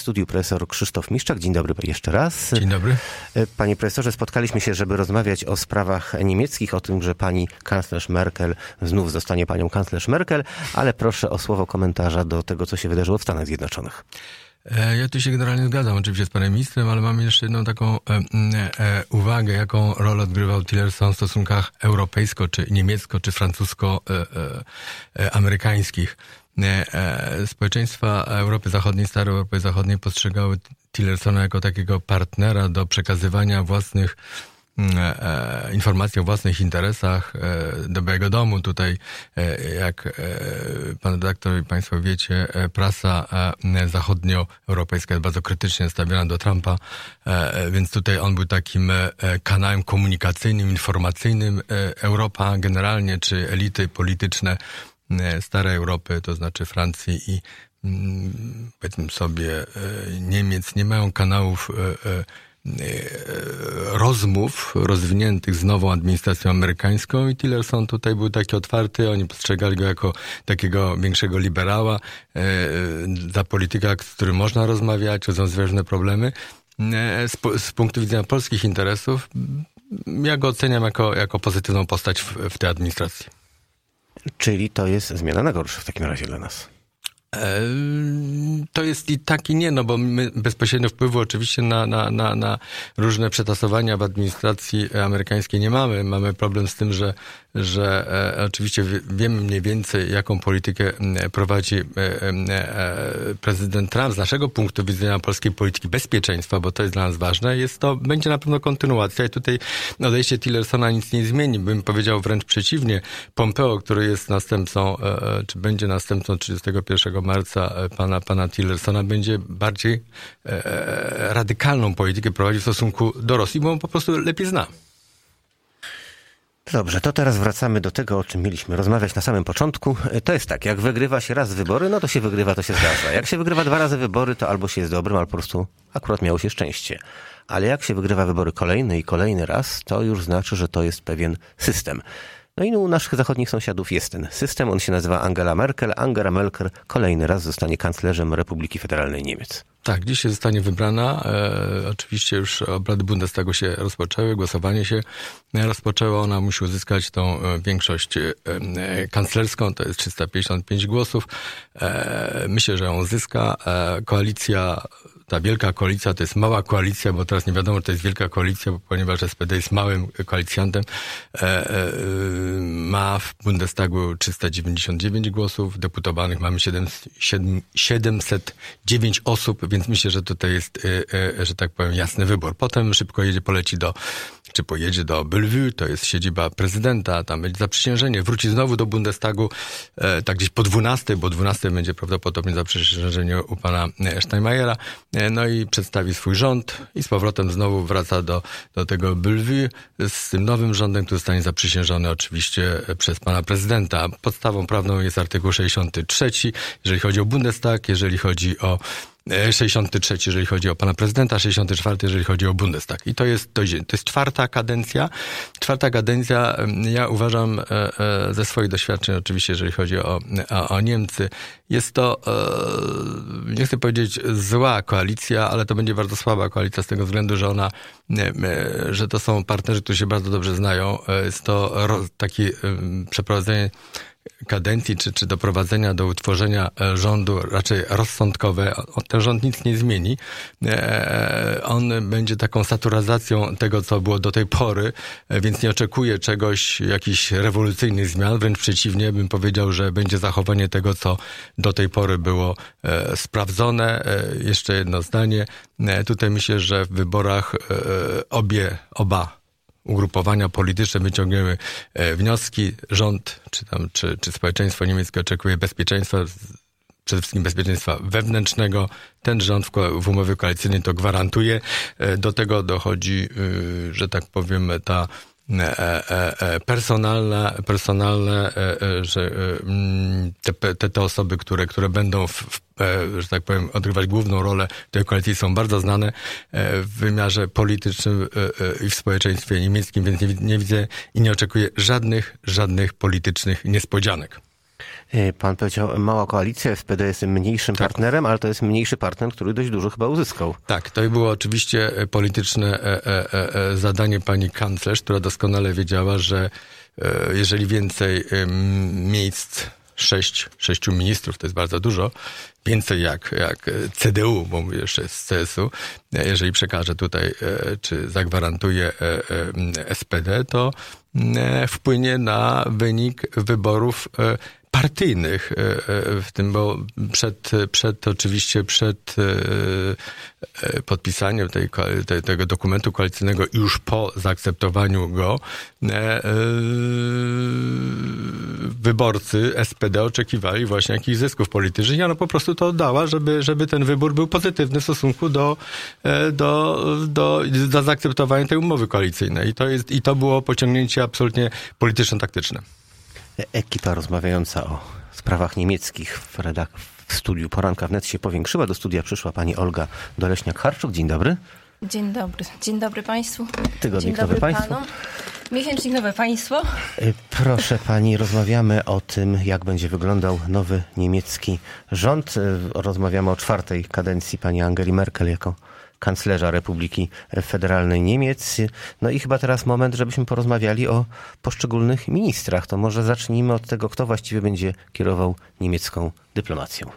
studiu profesor Krzysztof Miszczak. Dzień dobry jeszcze raz. Dzień dobry. Panie profesorze, spotkaliśmy się, żeby rozmawiać o sprawach niemieckich, o tym, że pani kanclerz Merkel znów zostanie panią kanclerz Merkel, ale proszę o słowo komentarza do tego, co się wydarzyło w Stanach Zjednoczonych. Ja tu się generalnie zgadzam oczywiście z panem ministrem, ale mam jeszcze jedną taką uwagę, jaką rolę odgrywał Tillerson w stosunkach europejsko, czy niemiecko, czy francusko-amerykańskich. Społeczeństwa Europy Zachodniej, starej Europy Zachodniej postrzegały Tillersona jako takiego partnera do przekazywania własnych informacji o własnych interesach do Białego Domu. Tutaj, jak pan redaktor i państwo wiecie, prasa zachodnioeuropejska jest bardzo krytycznie nastawiona do Trumpa, więc tutaj on był takim kanałem komunikacyjnym, informacyjnym. Europa generalnie, czy elity polityczne starej Europy, to znaczy Francji i powiedzmy sobie Niemiec, nie mają kanałów rozmów rozwiniętych z nową administracją amerykańską i Tillerson tutaj był taki otwarty, oni postrzegali go jako takiego większego liberała, za polityka, z którym można rozmawiać, rozwiązywać różne problemy. Z punktu widzenia polskich interesów ja go oceniam jako pozytywną postać w tej administracji. Czyli to jest zmiana na gorsze w takim razie dla nas. To jest i tak i nie, no bo my bezpośrednio wpływu oczywiście na różne przetasowania w administracji amerykańskiej nie mamy. Mamy problem z tym, że oczywiście wiemy mniej więcej, jaką politykę prowadzi prezydent Trump. Z naszego punktu widzenia polskiej polityki bezpieczeństwa, bo to jest dla nas ważne, będzie na pewno kontynuacja i tutaj odejście Tillersona nic nie zmieni. Bym powiedział wręcz przeciwnie. Pompeo, który jest następcą, czy będzie następcą 31 marca pana Tillersona, będzie bardziej radykalną politykę prowadził w stosunku do Rosji, bo on po prostu lepiej zna. Dobrze, to teraz wracamy do tego, o czym mieliśmy rozmawiać na samym początku. To jest tak, jak wygrywa się raz wybory, no to się wygrywa, to się zdarza. Jak się wygrywa 2 razy wybory, to albo się jest dobrym, albo po prostu akurat miało się szczęście. Ale jak się wygrywa wybory kolejny i kolejny raz, to już znaczy, że to jest pewien system. No i u naszych zachodnich sąsiadów jest ten system, on się nazywa Angela Merkel. Angela Merkel kolejny raz zostanie kanclerzem Republiki Federalnej Niemiec. Tak, dziś zostanie wybrana. Oczywiście już obrady Bundestagu się rozpoczęły, głosowanie się rozpoczęło. Ona musi uzyskać tą większość kanclerską, to jest 355 głosów. Myślę, że ją uzyska. Koalicja, ta wielka koalicja to jest mała koalicja, bo teraz nie wiadomo, czy to jest wielka koalicja, ponieważ SPD jest małym koalicjantem. Ma w Bundestagu 399 głosów, deputowanych mamy 709 osób, więc myślę, że tutaj jest, że tak powiem, jasny wybór. Potem szybko pojedzie do Bellevue, to jest siedziba prezydenta, tam będzie zaprzysiężenie, wróci znowu do Bundestagu, tak gdzieś po 12, bo 12 będzie prawdopodobnie zaprzysiężenie u pana Steinmeiera, no i przedstawi swój rząd i z powrotem znowu wraca do tego Bellevue z tym nowym rządem, który zostanie zaprzysiężony oczywiście przez pana prezydenta. Podstawą prawną jest artykuł 63, jeżeli chodzi o Bundestag, jeżeli chodzi o 63, jeżeli chodzi o pana prezydenta, 64, jeżeli chodzi o Bundestag. I to jest czwarta kadencja. Czwarta kadencja, ja uważam ze swoich doświadczeń, oczywiście, jeżeli chodzi o Niemcy, jest to, nie chcę powiedzieć zła koalicja, ale to będzie bardzo słaba koalicja z tego względu, że to są partnerzy, którzy się bardzo dobrze znają. Jest to takie przeprowadzenie kadencji, czy doprowadzenia do utworzenia rządu raczej rozsądkowe. Ten rząd nic nie zmieni. On będzie taką saturazacją tego, co było do tej pory, więc nie oczekuję jakichś rewolucyjnych zmian. Wręcz przeciwnie, bym powiedział, że będzie zachowanie tego, co do tej pory było sprawdzone. Jeszcze jedno zdanie. Tutaj myślę, że w wyborach oba ugrupowania polityczne wyciągnęły wnioski. Rząd czy społeczeństwo niemieckie oczekuje bezpieczeństwa, przede wszystkim bezpieczeństwa wewnętrznego. Ten rząd w umowie koalicyjnej to gwarantuje. Do tego dochodzi, że tak powiem, ta personalne, że te osoby, które będą że tak powiem, odgrywać główną rolę w tej koalicji, są bardzo znane w wymiarze politycznym i w społeczeństwie niemieckim, więc nie widzę i nie oczekuję żadnych politycznych niespodzianek. Pan powiedział, mała koalicja, SPD jest mniejszym partnerem, ale to jest mniejszy partner, który dość dużo chyba uzyskał. Tak, to było oczywiście polityczne zadanie pani kanclerz, która doskonale wiedziała, że jeżeli więcej miejsc, sześciu ministrów, to jest bardzo dużo, więcej jak CDU, bo mówię jeszcze z CS-u, jeżeli przekaże tutaj, czy zagwarantuje SPD, to wpłynie na wynik wyborów partyjnych, w tym, bo oczywiście przed podpisaniem tego dokumentu koalicyjnego i już po zaakceptowaniu go wyborcy SPD oczekiwali właśnie jakichś zysków politycznych i ona po prostu to oddała, żeby ten wybór był pozytywny w stosunku do zaakceptowania tej umowy koalicyjnej. I to było pociągnięcie absolutnie polityczno-taktyczne. Ekipa rozmawiająca o sprawach niemieckich w studiu Poranka Wnet się powiększyła. Do studia przyszła pani Olga Doleśniak-Harczuk. Dzień dobry. Dzień dobry. Dzień dobry państwu. Tygodnik Dzień dobry Nowe Państwo. panom. Miesięcznik Nowe Państwo. Proszę pani, rozmawiamy o tym, jak będzie wyglądał nowy niemiecki rząd. Rozmawiamy o 4. kadencji pani Angeli Merkel jako kanclerza Republiki Federalnej Niemiec. No i chyba teraz moment, żebyśmy porozmawiali o poszczególnych ministrach. To może zacznijmy od tego, kto właściwie będzie kierował niemiecką dyplomacją.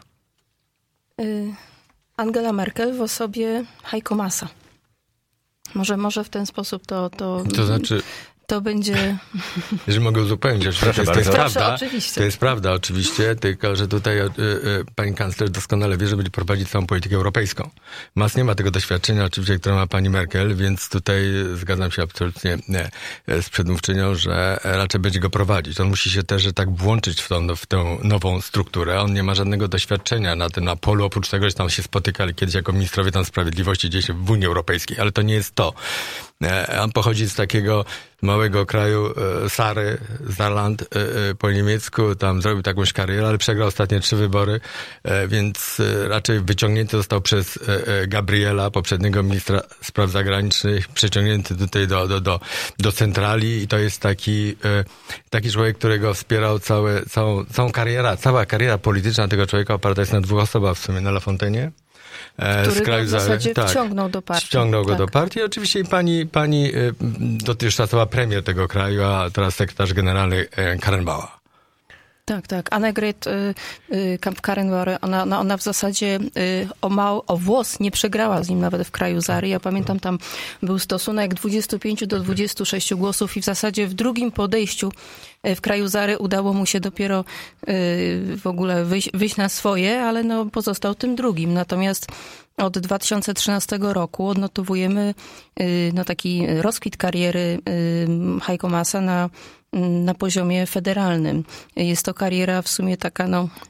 Angela Merkel w osobie Heiko Maasa. Może w ten sposób To znaczy... To będzie... Jeżeli mogę uzupełnić, oczywiście, to jest prawda oczywiście, tylko że tutaj pani kanclerz doskonale wie, że będzie prowadzić całą politykę europejską. Mas nie ma tego doświadczenia oczywiście, które ma pani Merkel, więc tutaj zgadzam się absolutnie z przedmówczynią, że raczej będzie go prowadzić. On musi się też tak włączyć w tę nową strukturę. On nie ma żadnego doświadczenia na polu, oprócz tego, że tam się spotykali kiedyś jako ministrowie tam sprawiedliwości gdzieś w Unii Europejskiej, ale to nie jest to. On pochodzi z takiego małego kraju Saarland po niemiecku, tam zrobił jakąś karierę, ale przegrał ostatnie 3 wybory, więc raczej wyciągnięty został przez Gabriela, poprzedniego ministra spraw zagranicznych, przeciągnięty tutaj do centrali i to jest taki człowiek, którego wspierał cała kariera polityczna tego człowieka oparta jest na 2 osobach w sumie, na Lafontainie. Który go w zasadzie wciągnął do partii. Wciągnął go do partii. Oczywiście i pani dotychczasowa premier tego kraju, a teraz sekretarz generalny Karen Bauer. Tak. Annegret Kramp-Karrenbauer, ona w zasadzie o włos nie przegrała z nim nawet w kraju Zary. Ja pamiętam, tam był stosunek 25 do 26 głosów i w zasadzie w drugim podejściu w kraju Zary udało mu się dopiero w ogóle wyjść na swoje, ale pozostał tym drugim. Natomiast od 2013 roku odnotowujemy taki rozkwit kariery Heiko Maasa na poziomie federalnym. Jest to kariera w sumie taka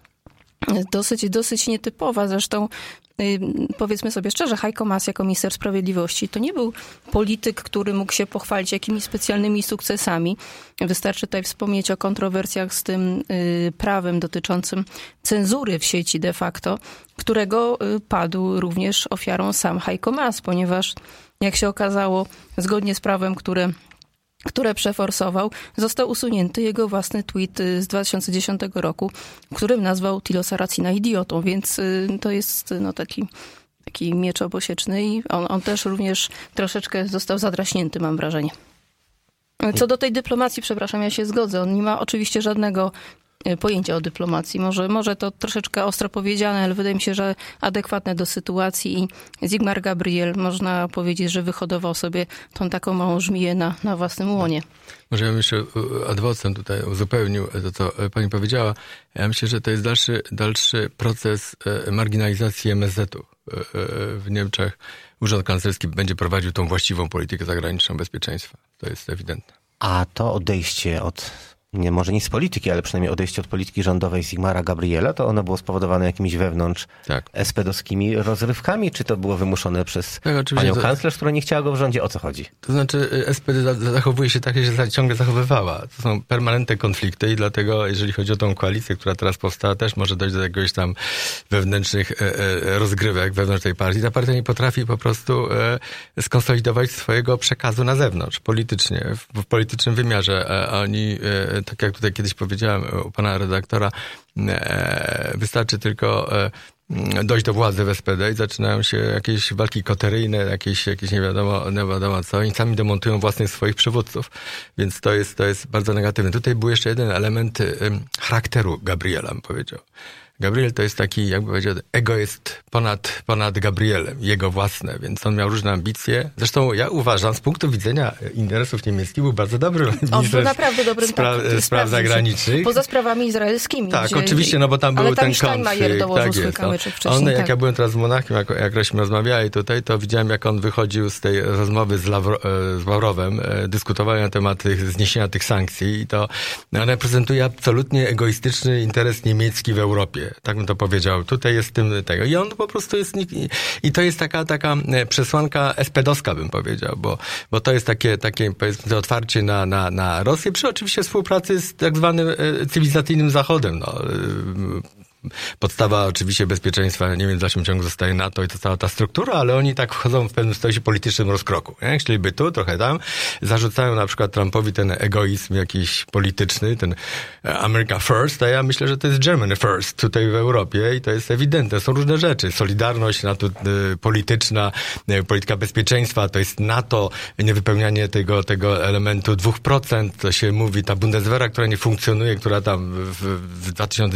dosyć nietypowa. Zresztą powiedzmy sobie szczerze, Heiko Maas jako minister sprawiedliwości to nie był polityk, który mógł się pochwalić jakimiś specjalnymi sukcesami. Wystarczy tutaj wspomnieć o kontrowersjach z tym prawem dotyczącym cenzury w sieci de facto, którego padł również ofiarą sam Heiko Maas, ponieważ jak się okazało, zgodnie z prawem, które przeforsował, został usunięty jego własny tweet z 2010 roku, w którym nazwał Thilo Saracina idiotą, więc to jest taki miecz obosieczny i on też również troszeczkę został zadraśnięty, mam wrażenie. Co do tej dyplomacji, przepraszam, ja się zgodzę. On nie ma oczywiście żadnego pojęcia o dyplomacji. Może to troszeczkę ostro powiedziane, ale wydaje mi się, że adekwatne do sytuacji i Sigmar Gabriel, można powiedzieć, że wyhodował sobie tą taką małą żmiję na własnym łonie. Może ja bym jeszcze adwocem tutaj uzupełnił to, co pani powiedziała. Ja myślę, że to jest dalszy proces marginalizacji MSZ-u w Niemczech. Urząd Kanclerski będzie prowadził tą właściwą politykę zagraniczną bezpieczeństwa. To jest ewidentne. A to odejście od... może nie z polityki, ale przynajmniej odejście od polityki rządowej Sigmara Gabriela, to ono było spowodowane jakimiś wewnątrz SPD-owskimi rozrywkami, czy to było wymuszone przez panią kanclerz, która nie chciała go w rządzie? O co chodzi? To znaczy SPD zachowuje się tak, jak się ciągle zachowywała. To są permanentne konflikty i dlatego, jeżeli chodzi o tą koalicję, która teraz powstała, też może dojść do jakiegoś tam wewnętrznych rozgrywek wewnątrz tej partii. Ta partia nie potrafi po prostu skonsolidować swojego przekazu na zewnątrz, politycznie, w politycznym wymiarze. Oni tak jak tutaj kiedyś powiedziałem u pana redaktora, wystarczy tylko dojść do władzy w SPD i zaczynają się jakieś walki koteryjne, jakieś nie wiadomo co, i sami demontują własnych swoich przywódców. Więc to jest bardzo negatywne. Tutaj był jeszcze jeden element charakteru Gabriela, bym powiedział. Gabriel to jest taki, jakby powiedział, ego jest ponad Gabrielem, jego własne, więc on miał różne ambicje. Zresztą ja uważam, z punktu widzenia interesów niemieckich był bardzo dobrym ministrem spraw zagranicznych. Poza sprawami izraelskimi. Tak, oczywiście, no bo tam był ten Steinmeier dołożył swój kamyczek wcześniej. Jak ja byłem teraz w Monachium, jak żeśmy rozmawiali tutaj, to widziałem, jak on wychodził z tej rozmowy z Ławrowem, dyskutowali na temat zniesienia tych sankcji i to reprezentuje absolutnie egoistyczny interes niemiecki w Europie. Tak bym to powiedział. Tutaj jest tym tego. I on po prostu jest... I to jest taka przesłanka SPD-owska, bym powiedział, bo to jest takie powiedzmy, otwarcie na Rosję przy oczywiście współpracy z tak zwanym cywilizacyjnym Zachodem. No. Podstawa oczywiście bezpieczeństwa Niemiec w dalszym ciągu zostaje NATO i to cała ta struktura, ale oni tak wchodzą w pewnym stosie politycznym rozkroku. Nie? Chcieliby tu, trochę tam. Zarzucają na przykład Trumpowi ten egoizm jakiś polityczny, ten America First, a ja myślę, że to jest Germany First tutaj w Europie i to jest ewidentne. Są różne rzeczy. Solidarność polityczna, polityka bezpieczeństwa, to jest NATO, niewypełnianie tego elementu 2%, to się mówi, ta Bundeswehra, która nie funkcjonuje, która tam w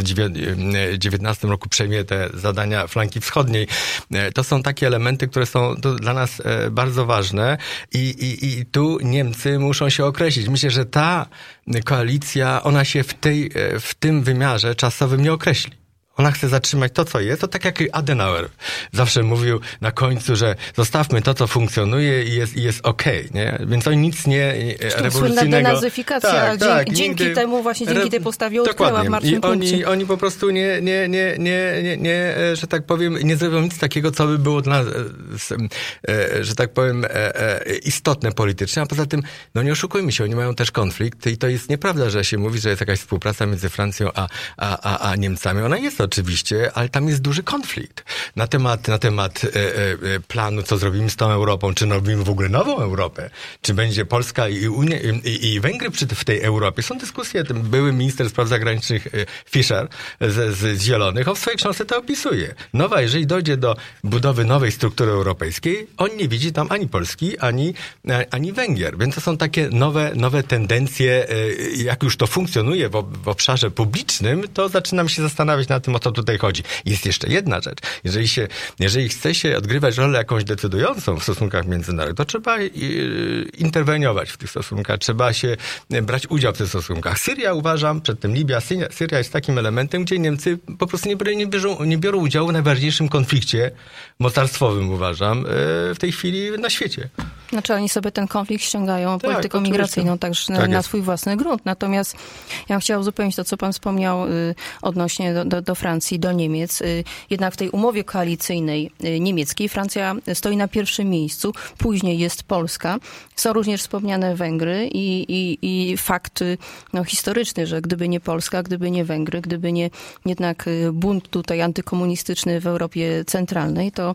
2019 roku przejmie te zadania flanki wschodniej. To są takie elementy, które są dla nas bardzo ważne i tu Niemcy muszą się określić. Myślę, że ta koalicja, ona się w tym wymiarze czasowym nie określi. Ona chce zatrzymać to, co jest. To tak jak Adenauer zawsze mówił na końcu, że zostawmy to, co funkcjonuje i jest okej, nie? Więc oni nic nie rewolucyjnego... Słynna denazyfikacja. Dzięki temu właśnie, dzięki tej postawie utknęła w martwym punkcie. Oni po prostu nie, że tak powiem, nie zrobią nic takiego, co by było dla nas, że tak powiem, istotne politycznie. A poza tym, no nie oszukujmy się, oni mają też konflikt i to jest nieprawda, że się mówi, że jest jakaś współpraca między Francją a Niemcami. Ona jest oczywiście, ale tam jest duży konflikt na temat planu, co zrobimy z tą Europą, czy robimy w ogóle nową Europę, czy będzie Polska i Unia i Węgry w tej Europie. Są dyskusje, były minister spraw zagranicznych Fischer z Zielonych, on w swojej książce to opisuje. Jeżeli dojdzie do budowy nowej struktury europejskiej, on nie widzi tam ani Polski, ani Węgier. Więc to są takie nowe tendencje, jak już to funkcjonuje w obszarze publicznym, to zaczynam się zastanawiać nad tym, o co tutaj chodzi. Jest jeszcze jedna rzecz. Jeżeli chce się odgrywać rolę jakąś decydującą w stosunkach międzynarodowych, to trzeba interweniować w tych stosunkach, trzeba się brać udział w tych stosunkach. Syria, uważam, przedtem Libia, Syria jest takim elementem, gdzie Niemcy po prostu nie biorą udziału w najważniejszym konflikcie mocarstwowym, uważam, w tej chwili na świecie. Znaczy oni sobie ten konflikt ściągają polityką migracyjną także na swój własny grunt. Natomiast ja bym chciała uzupełnić to, co pan wspomniał odnośnie do Francji, do Niemiec. Jednak w tej umowie koalicyjnej niemieckiej Francja stoi na pierwszym miejscu, później jest Polska. Są również wspomniane Węgry i fakt historyczny, że gdyby nie Polska, gdyby nie Węgry, gdyby nie jednak bunt tutaj antykomunistyczny w Europie Centralnej, to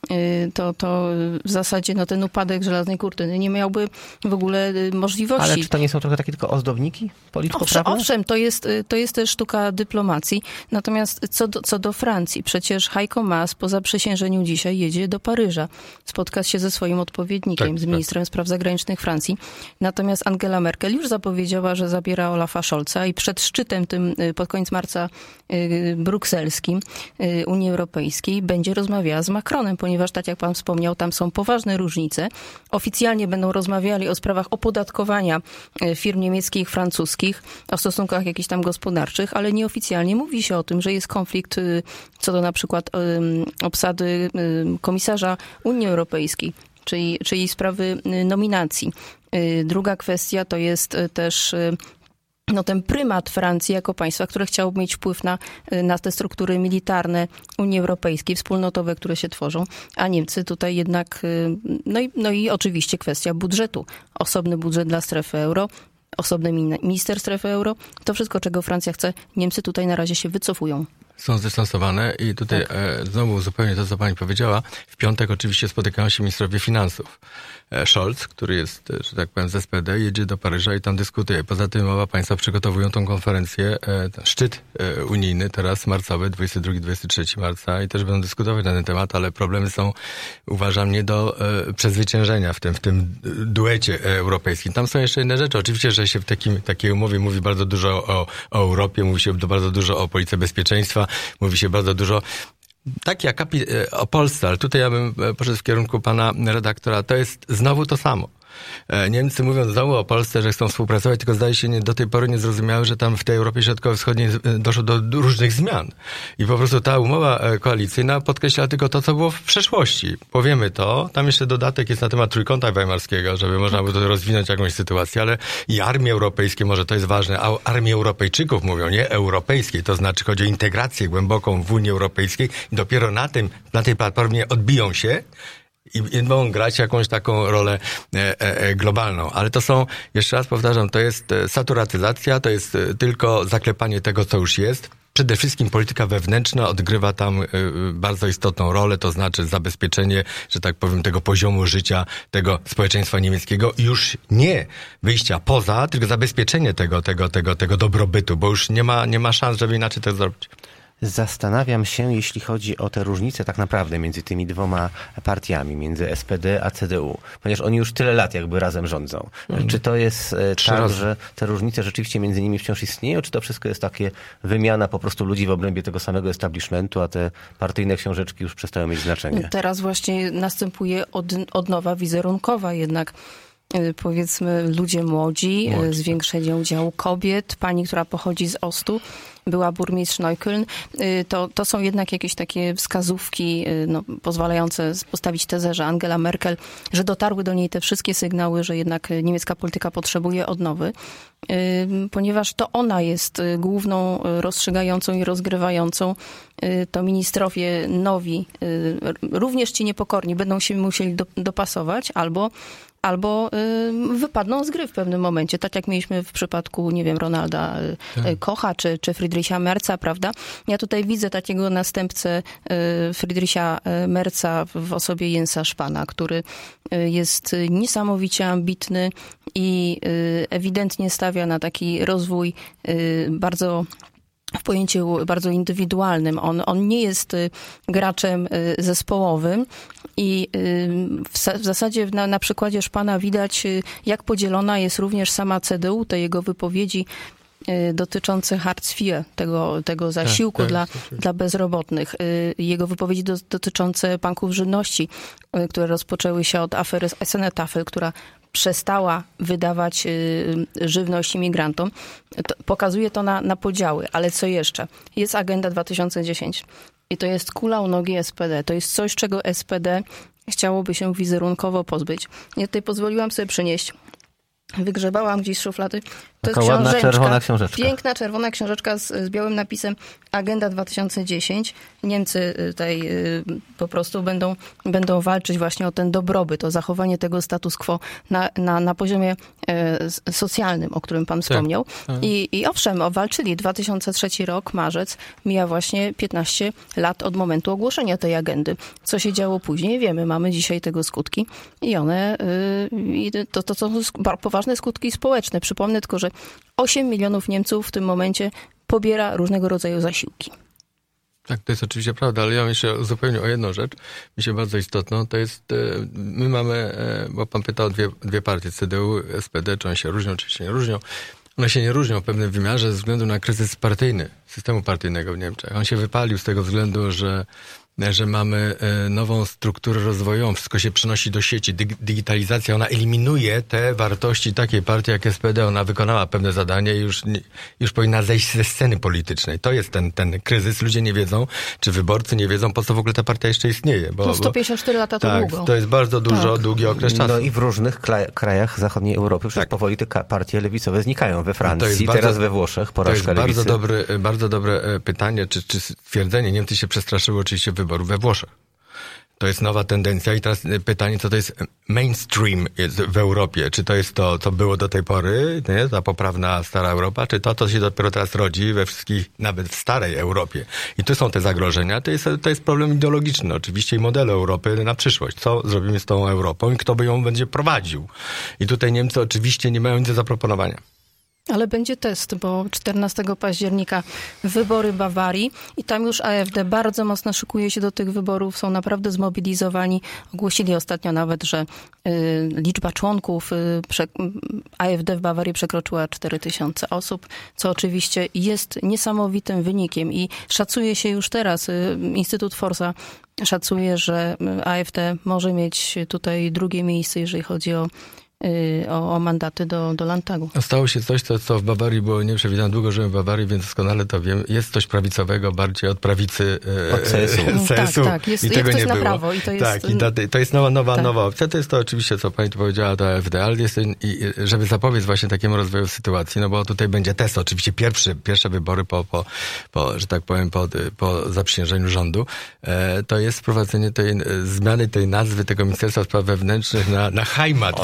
w zasadzie ten upadek żelaznej kurtyny nie miałby w ogóle możliwości. Ale czy to nie są trochę takie tylko ozdobniki polityczno-prawne? Owszem, to jest też sztuka dyplomacji. Natomiast co do Francji, przecież Heiko Maas po zaprzysiężeniu dzisiaj jedzie do Paryża. Spotkać się ze swoim odpowiednikiem, z ministrem spraw zagranicznych Francji. Natomiast Angela Merkel już zapowiedziała, że zabiera Olafa Scholza i przed szczytem tym pod koniec marca brukselskim Unii Europejskiej będzie rozmawiała z Macronem, ponieważ tak jak pan wspomniał, tam są poważne różnice. Oficjalnie będą rozmawiali o sprawach opodatkowania firm niemieckich, francuskich, o stosunkach jakichś tam gospodarczych, ale nieoficjalnie mówi się o tym, że jest konflikt co do na przykład obsady komisarza Unii Europejskiej, czyli sprawy nominacji. Druga kwestia to jest też ten prymat Francji jako państwa, które chciałoby mieć wpływ na te struktury militarne Unii Europejskiej, wspólnotowe, które się tworzą, a Niemcy tutaj jednak, no i oczywiście kwestia budżetu. Osobny budżet dla strefy euro, osobny minister strefy euro. To wszystko, czego Francja chce, Niemcy tutaj na razie się wycofują. Są zdystansowane i tutaj znowu zupełnie to, co pani powiedziała. W piątek oczywiście spotykają się ministrowie finansów. Scholz, który jest, że tak powiem, z SPD, jedzie do Paryża i tam dyskutuje. Poza tym oba państwa przygotowują tą konferencję, szczyt unijny teraz marcowy, 22-23 marca i też będą dyskutować na ten temat, ale problemy są, uważam, nie do przezwyciężenia w tym duecie europejskim. Tam są jeszcze inne rzeczy. Oczywiście, że się w takiej umowie mówi bardzo dużo o Europie, mówi się bardzo dużo o polityce bezpieczeństwa, mówi się bardzo dużo tak jak o Polsce, ale tutaj ja bym poszedł w kierunku pana redaktora. To jest znowu to samo. Niemcy mówią znowu o Polsce, że chcą współpracować, tylko zdaje się do tej pory nie zrozumiały, że tam w tej Europie Środkowo-Wschodniej doszło do różnych zmian. I po prostu ta umowa koalicyjna podkreśla tylko to, co było w przeszłości. Powiemy to. Tam jeszcze dodatek jest na temat Trójkąta Weimarskiego, żeby można było to rozwinąć jakąś sytuację, ale i armie europejskie, może to jest ważne, a armii Europejczyków mówią, nie europejskiej. To znaczy chodzi o integrację głęboką w Unii Europejskiej i dopiero na tej platformie odbiją się i mogą grać jakąś taką rolę globalną. Ale to są, jeszcze raz powtarzam, to jest saturatyzacja, to jest tylko zaklepanie tego, co już jest. Przede wszystkim polityka wewnętrzna odgrywa tam bardzo istotną rolę, to znaczy zabezpieczenie, że tak powiem, tego poziomu życia, tego społeczeństwa niemieckiego. Już nie wyjścia poza, tylko zabezpieczenie tego dobrobytu, bo już nie ma szans, żeby inaczej to zrobić. Zastanawiam się, jeśli chodzi o te różnice tak naprawdę między tymi dwoma partiami, między SPD a CDU, ponieważ oni już tyle lat jakby razem rządzą. Czy to jest tak, że te różnice rzeczywiście między nimi wciąż istnieją, czy to wszystko jest takie wymiana po prostu ludzi w obrębie tego samego establishmentu, a te partyjne książeczki już przestają mieć znaczenie? Teraz właśnie następuje odnowa wizerunkowa jednak. Powiedzmy ludzie młodzi, zwiększenie udziału kobiet, pani, która pochodzi z Ostu, była burmistrz Neukölln. To są jednak jakieś takie wskazówki pozwalające postawić tezę, że Angela Merkel, że dotarły do niej te wszystkie sygnały, że jednak niemiecka polityka potrzebuje odnowy, ponieważ to ona jest główną rozstrzygającą i rozgrywającą. To ministrowie nowi, również ci niepokorni, będą się musieli dopasować albo wypadną z gry w pewnym momencie, tak jak mieliśmy w przypadku, nie wiem, Ronalda Kocha czy Friedricha Merza, prawda? Ja tutaj widzę takiego następcę Friedricha Merza w osobie Jensa Spahna, który jest niesamowicie ambitny i ewidentnie stawia na taki rozwój w pojęciu bardzo indywidualnym. On nie jest graczem zespołowym i w zasadzie na przykładzie Spahna widać, jak podzielona jest również sama CDU, te jego wypowiedzi dotyczące Hartz IV, tego zasiłku dla bezrobotnych. Jego wypowiedzi dotyczące banków żywności, które rozpoczęły się od afery Senetafel, która przestała wydawać żywność imigrantom. Pokazuje to na podziały. Ale co jeszcze? Jest Agenda 2010 i to jest kula u nogi SPD. To jest coś, czego SPD chciałoby się wizerunkowo pozbyć. Ja tutaj pozwoliłam sobie przynieść. Wygrzebałam gdzieś z szuflady. To taka jest ładna czerwona książeczka. Piękna czerwona książeczka z białym napisem Agenda 2010. Niemcy tutaj po prostu będą walczyć właśnie o ten dobrobyt, o zachowanie tego status quo na poziomie socjalnym, o którym pan wspomniał. I owszem, walczyli. 2003 rok, marzec, mija właśnie 15 lat od momentu ogłoszenia tej agendy. Co się działo później, wiemy. Mamy dzisiaj tego skutki i one, to są poważne skutki społeczne. Przypomnę tylko, że 8 milionów Niemców w tym momencie pobiera różnego rodzaju zasiłki. Tak, to jest oczywiście prawda, ale ja mam jeszcze zupełnie o jedną rzecz, mi się bardzo istotną, to jest, my mamy, bo pan pytał o dwie partie, CDU, SPD, czy one się różnią, czy się nie różnią. One się nie różnią w pewnym wymiarze ze względu na kryzys partyjny, systemu partyjnego w Niemczech. On się wypalił z tego względu, że mamy nową strukturę rozwojową, wszystko się przenosi do sieci, digitalizacja, ona eliminuje te wartości takiej partii jak SPD, ona wykonała pewne zadanie i już powinna zejść ze sceny politycznej. To jest ten kryzys, ludzie nie wiedzą, czy wyborcy nie wiedzą, po co w ogóle ta partia jeszcze istnieje. Bo 154 lata to tak, długo. To jest bardzo długi okres czasu. No i w różnych krajach zachodniej Europy przecież powoli te partie lewicowe znikają. We Francji, teraz we Włoszech, porażka lewicy. To jest bardzo dobre pytanie, czy stwierdzenie. Niemcy się przestraszyły oczywiście wyborów we Włoszech. To jest nowa tendencja i teraz pytanie, co to jest mainstream w Europie? Czy to jest to, co było do tej pory, nie? Ta poprawna stara Europa, czy to się dopiero teraz rodzi we wszystkich, nawet w starej Europie? I tu są te zagrożenia. To jest problem ideologiczny oczywiście i modelu Europy na przyszłość. Co zrobimy z tą Europą i kto by ją będzie prowadził? I tutaj Niemcy oczywiście nie mają nic do zaproponowania. Ale będzie test, bo 14 października wybory Bawarii i tam już AfD bardzo mocno szykuje się do tych wyborów, są naprawdę zmobilizowani. Ogłosili ostatnio nawet, że liczba członków AfD w Bawarii przekroczyła 4000 osób, co oczywiście jest niesamowitym wynikiem i szacuje się już teraz, Instytut Forsa szacuje, że AfD może mieć tutaj drugie miejsce, jeżeli chodzi o mandaty do Landtagu. Stało się coś, co w Bawarii było nieprzewidziane. Długo żyłem w Bawarii, więc doskonale to wiem. Jest coś prawicowego, bardziej od prawicy od CSU. Tak. Jest, i tego nie było. Prawo, i to jest... Tak, i to jest nowa opcja. To jest to oczywiście, co pani tu powiedziała, to AfD, ale jest, żeby zapobiec właśnie takiemu rozwojowi sytuacji, no bo tutaj będzie test, oczywiście pierwsze wybory że tak powiem, po zaprzysiężeniu rządu, to jest wprowadzenie zmiany tej nazwy tego Ministerstwa Spraw Wewnętrznych na Heimat.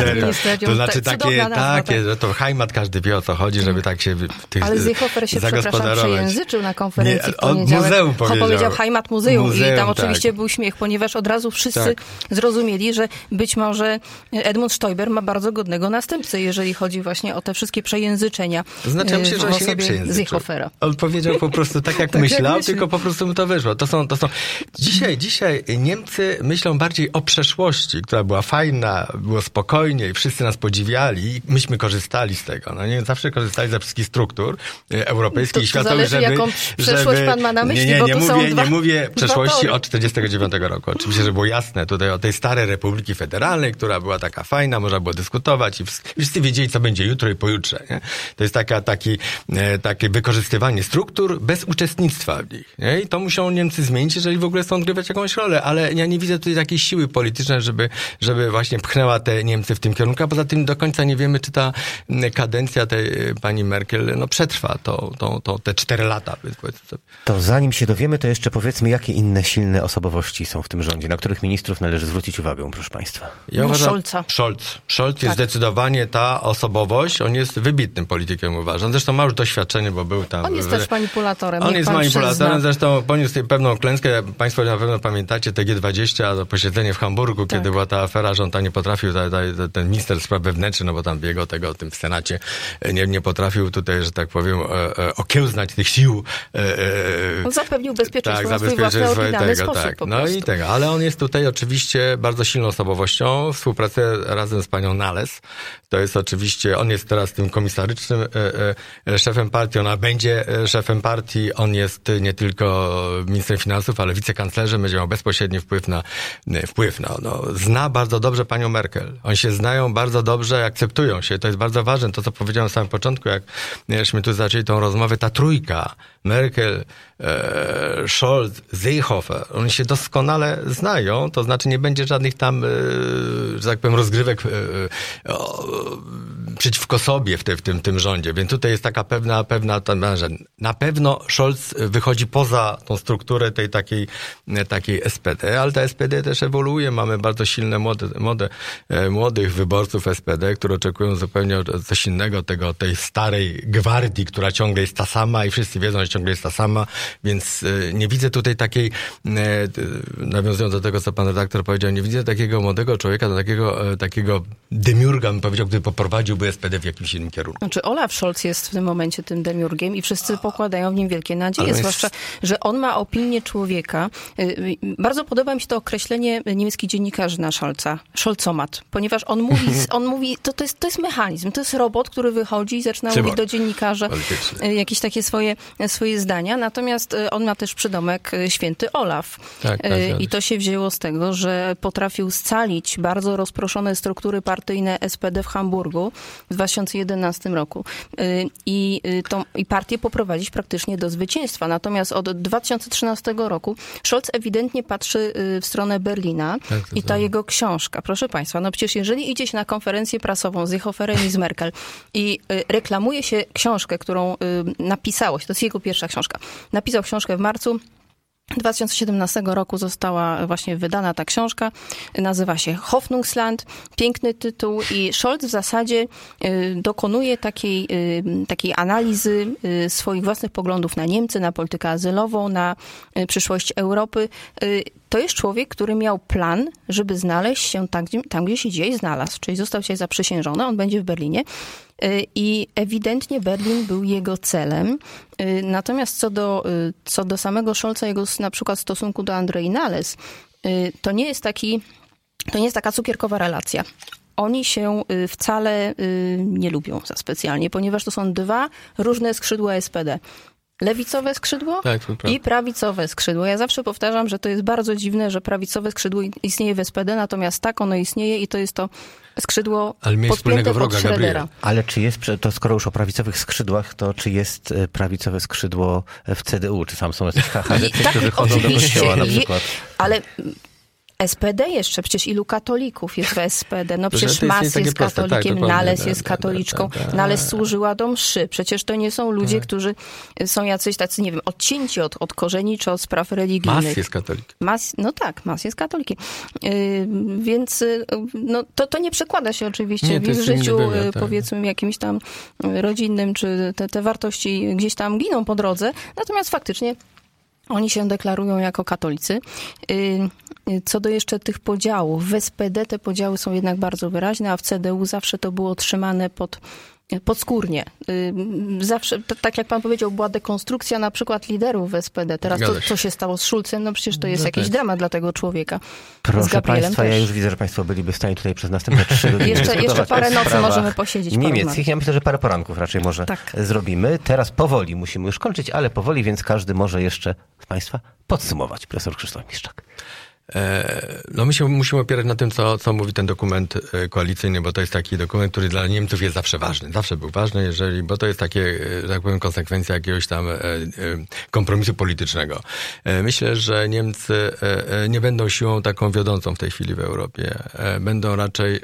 To znaczy takie, że to Heimat, każdy wie, o co chodzi, żeby tak się ale Ziehofer się, przepraszam, przejęzyczył na konferencji w poniedziałek. Muzeum powiedział Heimat Muzeum i tam oczywiście był śmiech, ponieważ od razu wszyscy zrozumieli, że być może Edmund Stoiber ma bardzo godnego następcę, jeżeli chodzi właśnie o te wszystkie przejęzyczenia. Znaczy, myślę, że on się nie przejęzyczył. Ziehofera. On powiedział po prostu tak, jak myślał, tylko po prostu mu to wyszło. To są... Dzisiaj Niemcy myślą bardziej o przeszłości, która była fajna, było spokojnie i wszyscy nas podziwiali i myśmy korzystali z tego. No nie zawsze korzystali ze wszystkich struktur europejskich i światowych, żeby... jaką przeszłość pan ma na myśli, nie mówię przeszłości od 49 roku. Oczywiście, że było jasne tutaj o tej starej Republiki Federalnej, która była taka fajna, można było dyskutować i wszyscy wiedzieli, co będzie jutro i pojutrze. Nie? To jest takie wykorzystywanie struktur bez uczestnictwa w nich. Nie? I to muszą Niemcy zmienić, jeżeli w ogóle chcą odgrywać jakąś rolę, ale ja nie widzę tutaj takiej siły politycznej, żeby właśnie pchnęła te Niemcy w tym kierunku, a poza tym do końca nie wiemy, czy ta kadencja tej pani Merkel przetrwa te 4 lata. To zanim się dowiemy, to jeszcze powiedzmy, jakie inne silne osobowości są w tym rządzie, na których ministrów należy zwrócić uwagę, proszę państwa. Ja uważam, Scholz jest zdecydowanie ta osobowość, on jest wybitnym politykiem, uważam. Zresztą ma już doświadczenie, bo był tam... On jest też manipulatorem. On jest manipulatorem, zresztą poniósł pewną klęskę. Państwo na pewno pamiętacie te G20, posiedzenie w Hamburgu, kiedy była ta afera, że on tam nie potrafił, ten minister spraw wewnętrznych, no bo tam biegł tym w Senacie, nie potrafił tutaj, że tak powiem, okiełznać tych sił. On zapewnił bezpieczeństwo na swój własny oryginalny sposób. No i tego, ale on jest tutaj oczywiście bardzo silną osobowością, współpracuje razem z panią Nales. To jest oczywiście, on jest teraz tym komisarycznym szefem partii, ona będzie szefem partii, on jest nie tylko ministrem finansów, ale wicekanclerzem, będzie miał bezpośredni wpływ. Zna bardzo dobrze panią Merkel. Oni się znają bardzo dobrze, akceptują się. To jest bardzo ważne. To, co powiedziałem na samym początku, jakśmy tu zaczęli tą rozmowę, ta trójka, Merkel, Scholz, Seehofer, oni się doskonale znają, to znaczy nie będzie żadnych tam, że tak powiem, rozgrywek przeciwko sobie w tym rządzie. Więc tutaj jest taka pewna, że na pewno Scholz wychodzi poza tą strukturę tej takiej SPD, ale ta SPD też ewoluuje. Mamy bardzo silne młodych wyborców SPD, które oczekują zupełnie coś innego, tej starej gwardii, która ciągle jest ta sama i wszyscy wiedzą, że ciągle jest ta sama, więc nie widzę tutaj takiej, nawiązując do tego, co pan redaktor powiedział, nie widzę takiego młodego człowieka, takiego demiurga, bym powiedział, który poprowadziłby SPD w jakimś innym kierunku. Znaczy Olaf Scholz jest w tym momencie tym demiurgiem i wszyscy pokładają w nim wielkie nadzieje, zwłaszcza, że on ma opinię człowieka. Bardzo podoba mi się to określenie niemieckich dziennikarzy na Scholza, Scholzomat, ponieważ on mówi, to jest mechanizm, to jest robot, który wychodzi i zaczyna mówić do dziennikarzy jakieś takie swoje zdania, natomiast on ma też przydomek Święty Olaf. Tak, i to się wzięło z tego, że potrafił scalić bardzo rozproszone struktury partyjne SPD w Hamburgu w 2011 roku i partię poprowadzić praktycznie do zwycięstwa. Natomiast od 2013 roku Scholz ewidentnie patrzy w stronę Berlina i ta jego książka, proszę państwa, no przecież jeżeli idzie się na konferencję prasową z Seehoferem i z Merkel i reklamuje się książkę, którą napisało się, to jest jego pierwsza książka, napisał książkę w marcu, 2017 roku została właśnie wydana ta książka. Nazywa się Hoffnungsland. Piękny tytuł i Scholz w zasadzie dokonuje takiej analizy swoich własnych poglądów na Niemcy, na politykę azylową, na przyszłość Europy. To jest człowiek, który miał plan, żeby znaleźć się tam, gdzie się dzisiaj znalazł. Czyli został dzisiaj zaprzysiężony, on będzie w Berlinie. I ewidentnie Berlin był jego celem. Natomiast co do samego Scholza, jego na przykład stosunku do Andrei Nahles, to nie jest taka cukierkowa relacja. Oni się wcale nie lubią za specjalnie, ponieważ to są dwa różne skrzydła SPD. Lewicowe skrzydło i prawicowe skrzydło. Ja zawsze powtarzam, że to jest bardzo dziwne, że prawicowe skrzydło istnieje w SPD, natomiast tak ono istnieje i to jest to skrzydło podpięte pod Schrödera. Ale czy jest, to skoro już o prawicowych skrzydłach, to czy jest prawicowe skrzydło w CDU? Czy sam są HDC, którzy chodzą do kościoła na przykład? Ale SPD jeszcze, przecież ilu katolików jest w SPD? No przecież Mas jest katolikiem, Nahles jest katoliczką, Nahles służyła do mszy. Przecież to nie są ludzie, którzy są jacyś tacy, nie wiem, odcięci od korzeni czy od spraw religijnych. Mas jest katolikiem. Mas jest katolikiem. Więc no, to nie przekłada się oczywiście w życiu, powiedzmy, jakimś tam rodzinnym, czy te wartości gdzieś tam giną po drodze. Natomiast faktycznie oni się deklarują jako katolicy. Co do jeszcze tych podziałów, w SPD te podziały są jednak bardzo wyraźne, a w CDU zawsze to było trzymane podskórnie. Zawsze, tak jak pan powiedział, była dekonstrukcja na przykład liderów w SPD. Teraz to, co się stało z Schulzem, no przecież to jest jakiś dramat dla tego człowieka. Proszę państwa, też. Ja już widzę, że państwo byliby w stanie tutaj przez następne 3 godziny jeszcze parę nocy możemy posiedzieć. Niemieckich. Ja myślę, że parę poranków raczej może zrobimy. Teraz powoli musimy już kończyć, ale powoli, więc każdy może jeszcze z państwa podsumować. Profesor Krzysztof Miszczak. No my się musimy opierać na tym, co mówi ten dokument koalicyjny, bo to jest taki dokument, który dla Niemców jest zawsze ważny. Zawsze był ważny, bo to jest takie, że tak powiem, konsekwencja jakiegoś tam kompromisu politycznego. Myślę, że Niemcy nie będą siłą taką wiodącą w tej chwili w Europie. Będą raczej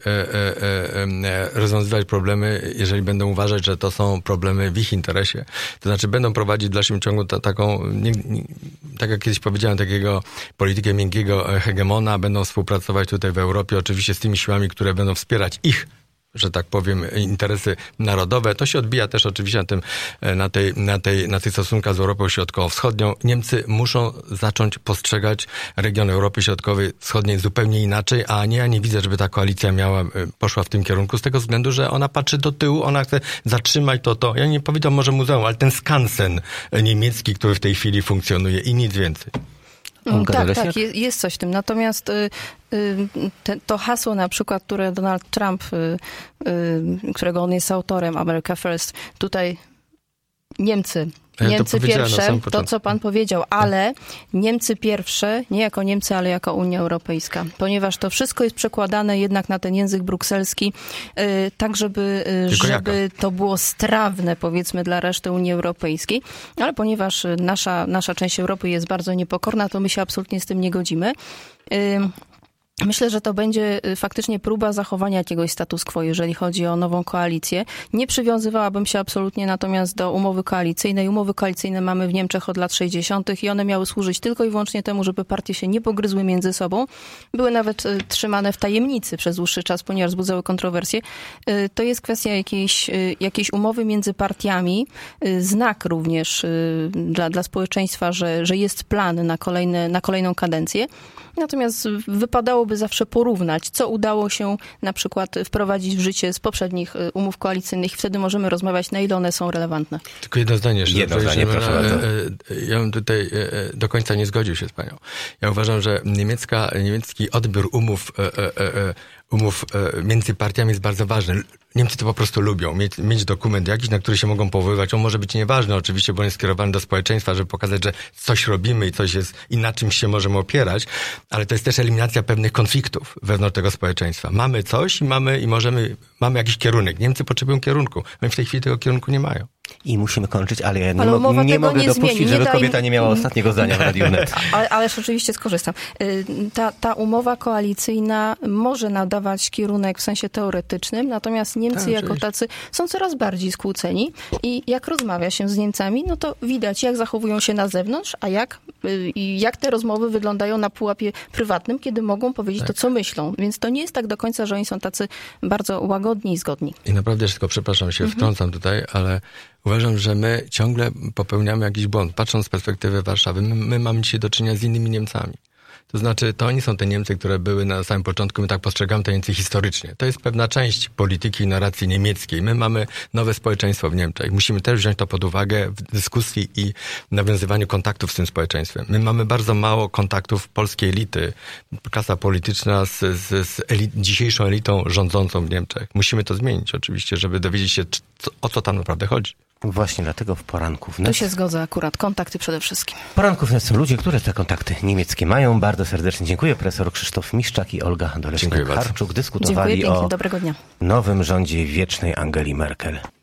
rozwiązywać problemy, jeżeli będą uważać, że to są problemy w ich interesie. To znaczy będą prowadzić w dalszym ciągu taką, tak jak kiedyś powiedziałem, takiego politykę miękkiego hegemona, będą współpracować tutaj w Europie, oczywiście z tymi siłami, które będą wspierać ich, że tak powiem, interesy narodowe. To się odbija też oczywiście na tych stosunkach z Europą Środkowo-Wschodnią. Niemcy muszą zacząć postrzegać region Europy Środkowej Wschodniej zupełnie inaczej, a ja nie widzę, żeby ta koalicja poszła w tym kierunku, z tego względu, że ona patrzy do tyłu, ona chce zatrzymać to. Ja nie powiedział może muzeum, ale ten skansen niemiecki, który w tej chwili funkcjonuje i nic więcej. Tak, jest coś w tym. Natomiast to hasło na przykład, które Donald Trump, którego on jest autorem, America First, tutaj Niemcy pierwsze, to co pan powiedział, ale Niemcy pierwsze, nie jako Niemcy, ale jako Unia Europejska. Ponieważ to wszystko jest przekładane jednak na ten język brukselski, tak żeby to było strawne, powiedzmy, dla reszty Unii Europejskiej. Ale ponieważ nasza część Europy jest bardzo niepokorna, to my się absolutnie z tym nie godzimy. Myślę, że to będzie faktycznie próba zachowania jakiegoś status quo, jeżeli chodzi o nową koalicję. Nie przywiązywałabym się absolutnie natomiast do umowy koalicyjnej. Umowy koalicyjne mamy w Niemczech od lat 60. i one miały służyć tylko i wyłącznie temu, żeby partie się nie pogryzły między sobą. Były nawet trzymane w tajemnicy przez dłuższy czas, ponieważ wzbudzały kontrowersje. To jest kwestia jakiejś umowy między partiami. Znak również dla społeczeństwa, że jest plan na kolejną kadencję. Natomiast wypadałoby zawsze porównać, co udało się na przykład wprowadzić w życie z poprzednich umów koalicyjnych i wtedy możemy rozmawiać, na ile one są relevantne. Tylko jedno zdanie jeszcze. Proszę bardzo. Ja bym tutaj do końca nie zgodził się z panią. Ja uważam, że niemiecki odbiór umów między partiami jest bardzo ważny. Niemcy to po prostu lubią, mieć dokument jakiś, na który się mogą powoływać. On może być nieważny oczywiście, bo on jest skierowany do społeczeństwa, żeby pokazać, że coś robimy i coś jest i na czymś się możemy opierać, ale to jest też eliminacja pewnych konfliktów wewnątrz tego społeczeństwa. Mamy coś i mamy jakiś kierunek. Niemcy potrzebują kierunku. Oni w tej chwili tego kierunku nie mają. I musimy kończyć, ale ja nie mogę dopuścić, żeby kobieta nie miała ostatniego zdania w Radiu Wnet. Ależ oczywiście skorzystam. Ta umowa koalicyjna może nadawać kierunek w sensie teoretycznym, natomiast Niemcy jako tacy są coraz bardziej skłóceni i jak rozmawia się z Niemcami, no to widać, jak zachowują się na zewnątrz, a jak I jak te rozmowy wyglądają na pułapie prywatnym, kiedy mogą powiedzieć to, co myślą. Więc to nie jest tak do końca, że oni są tacy bardzo łagodni i zgodni. I naprawdę wszystko, przepraszam, się wtrącam tutaj, ale uważam, że my ciągle popełniamy jakiś błąd. Patrząc z perspektywy Warszawy, my mamy dzisiaj do czynienia z innymi Niemcami. To znaczy, to oni są te Niemcy, które były na samym początku, my tak postrzegamy te Niemcy historycznie. To jest pewna część polityki i narracji niemieckiej. My mamy nowe społeczeństwo w Niemczech. Musimy też wziąć to pod uwagę w dyskusji i nawiązywaniu kontaktów z tym społeczeństwem. My mamy bardzo mało kontaktów polskiej elity, klasa polityczna z dzisiejszą elitą rządzącą w Niemczech. Musimy to zmienić oczywiście, żeby dowiedzieć się, o co tam naprawdę chodzi. Właśnie dlatego w Poranku Wnet. Tu się zgodzę akurat. Kontakty przede wszystkim. W Poranku Wnet są ludzie, które te kontakty niemieckie mają. Bardzo serdecznie dziękuję. Profesor Krzysztof Miszczak i Olga Doleczek-Harczuk dyskutowali Dziękuję pięknie. o Dobrego dnia. nowym rządzie wiecznej Angeli Merkel.